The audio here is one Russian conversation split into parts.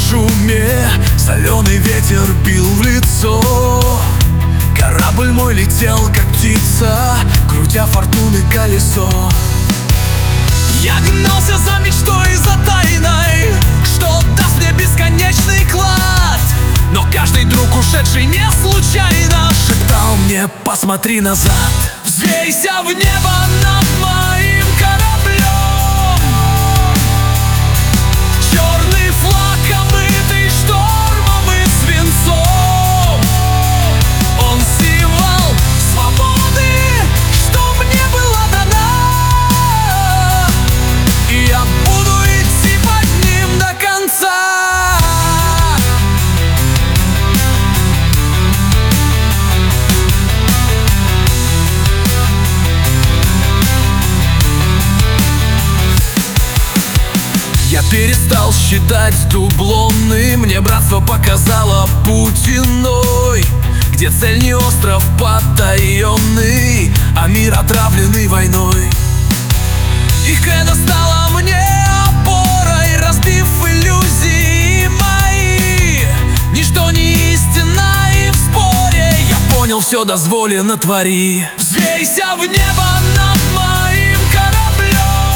шуме соленый ветер бил в лицо. Корабль мой летел, как птица, крутя фортуны колесо. Я гнался за мечтой, за тайной, что даст мне бесконечный клад. Но каждый друг, ушедший не случайно, шептал мне: посмотри назад. Взвейся в небо над моим кораблем. Черный флаг, омытый штормом и свинцом. Он символ свободы, что мне была дана, и я буду идти под ним до конца. Я перестал считать дублоны, мне братство показало путь иной, где цель не остров потаенный, а мир, отравленный войной. Их кредо стало мне опорой, разбив иллюзии мои. Ничто не истина, и в споре я понял: все дозволено, твори. Взвейся в небо над моим кораблем.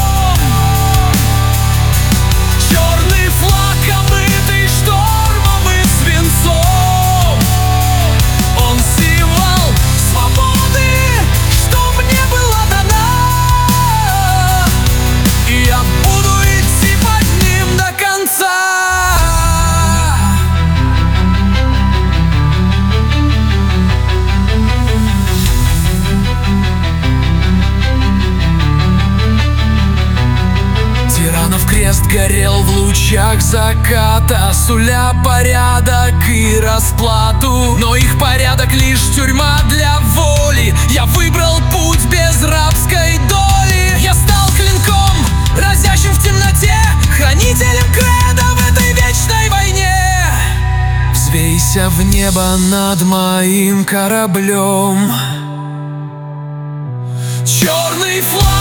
Черный флаг, омытый штормом и свинцом. Он символ свободы, что мне была дана, и я буду идти под ним до конца. Тиранов крест горел в лучах заката, суля порядок и расплату. Но их порядок лишь тюрьма для воли. Я выбрал путь без рабской доли. Я стал клинком, разящим в темноте, хранителем кредо в этой вечной войне. Взвейся в небо над моим кораблем. Черный флаг.